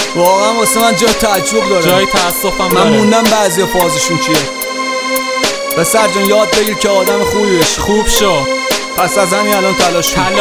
واقعا واسه من جای تعجب داره، جای تأسفم من داره. موندم بعضی فازشون چیه. پسر جان یاد بگیر که آدم خوبی بشی. خوب شو، پس از همین الان تلاش کن.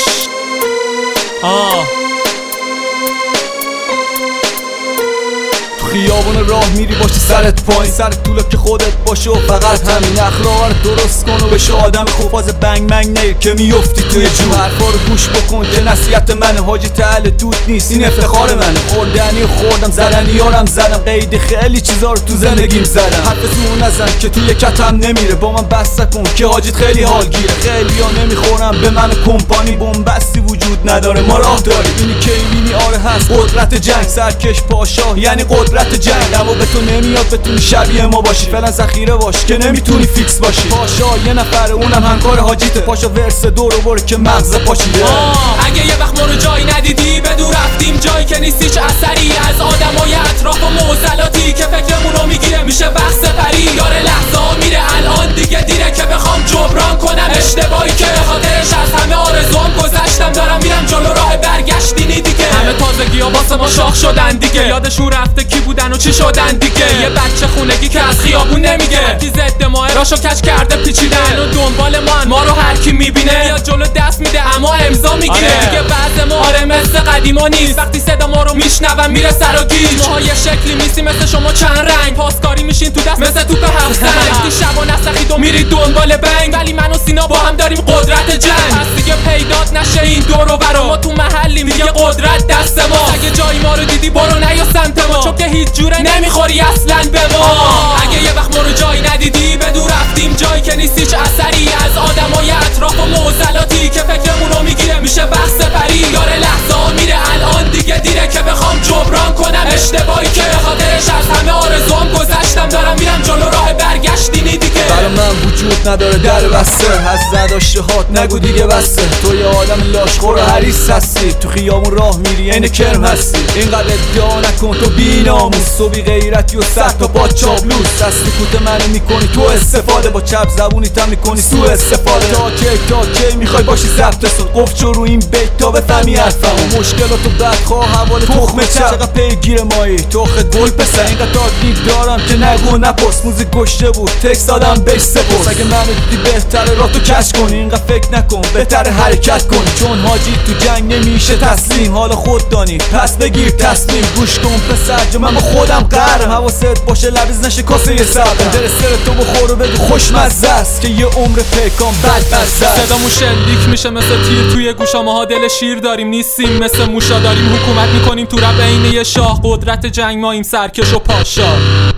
خیابون راه میری باشی سرت پایین، سرت طوله که خودت باشه و فقط همین اخلاق رو درست کن و بشه آدم خوب. فاز بنگ منگ نیر که میفتی توی جو. حرفا رو گوش بکن که نصیحت منه، حاجی تعال دود نیست این افتخار منه. خوردنی خوردم زدنی یارم زدم، قید خیلی چیزا رو تو زندگیم زدم. حرف زون نزن که توی کتم نمیره، با من بسته کن که حاجیت خیلی حال گیره. خیلی ها نمیخورم به من کمپانی، بومبستی وجود نداره ما راه داریم. اینی که اینی آره هست قدرت جنگ، سرکش پاشا یعنی قدرت جنگ. اما به تو نمیاد بتونی شبیه ما باشی، فعلا ذخیره باش که نمیتونی فیکس باشی. پاشا یه نفر اونم همکار حاجیته، پاشا ورس دورو برو که مغز پاشیده. اگه یه وقت ما رو جایی ندیدی بدون رفتیم جایی که نیست هیچ اثری از آدمای اطراف و معضلاتی که فکرمون رو میگیره میشه وقت سپری. یاره لحظه ها میره الان دیگه دیره که بخوام جبران کنم اشتباهی که خاطرش از همه آرزوام گذشتم. دارم میرم جلو راه برگشتینی دیگه. همه تازگی ها واسه ما شاخ شدن دیگه، یادشون رفته کی بودن و چی شدن دیگه. یه بچه خونگی که از خیابون نمیگه، کی ضد ماه راشو کج کرده پیچیدن و دنبال ما رو هر کی میبینه یا جلو دست میده اما امضا میگیره. دیگه بعض ما آره مثل قدیما نیست، وقتی صدا ما رو میشنون میره سر و گیج. ماها یه شکلی میسی مثل شما چند رنگ، پاسکاری میشین تو دست مثل توپ هفت سنگ. وقتی شبا نسخید و میری دنبال بنگ، ولی من و سینا با هم داریم قدرت جنگ. پس دیگه پیدات نشه این دور و برا، ما تو محلیم دیگه قدرت دست ما. اگه جایی ما رو دیدی برو نیا سمت ما، چون که هیچ جوره نمیخوری اصلا به ما. اگه یه وقت ما رو جایی ندیدی بدون رفتیم جایی که نیست هیچ اثری از آدمای اطراف و معضلاتی که فکرمون رو میگیره میشه وقت سپری. یاره لحظه ها میره الان دیگه دیره که بخوام جبران کنم اشتباهی که خاطرش از همه آرزوام گذشتم. دارم میرم جلو راه برگشتینی دیگه. برای من وجود نداره در بسته، از زداشته هات نگو دیگه بسته. تو یه آدم لاشخور و حریص هستی، تو خیابون راه میری عین کرم هستی. اینقدر ادعا نکن تو بی ناموس و بی غیرتی و سر تا پا چابلوس. از سکوت منو میکنی تو استفاده، با چپ زبونی تا میکنی سوء استفاده. تا کی میخوای باشی ضبط سود، قفل رو این بیت تا بفهمی حرفمو. مشکلاتو بدخواه حوال تخمه چقدر پیگیر مایی توخ گل پسر. اینقدر تاکید دارم که نگو نپرس، موزیک گشته بود تکس دادم بهش سپرس. اگه منو دیدی بهتره راه تو کش کنی، اینقدر فکر نکن بهتره حرکت کنی. چون حاجی تو جنگ نمیشه تسلیم، حالا خود دانی پس بگیر تصمیم. گوش کن پسر جو من با خودم قهرم، حواست باشه لبیز نشه کاسه یه سرم. درستر تو بخور و بگو خوشمزه است که یه عمر پیکان بد مزه است. صدامون شلیک میشه مثل تیر توی گوشا، ماها دل شیر داریم نیستیم مثل موشا. داریم حکومت میکنیم تو رب عین یه شاه، قدرت جنگ ماییم سرکش و پاشا.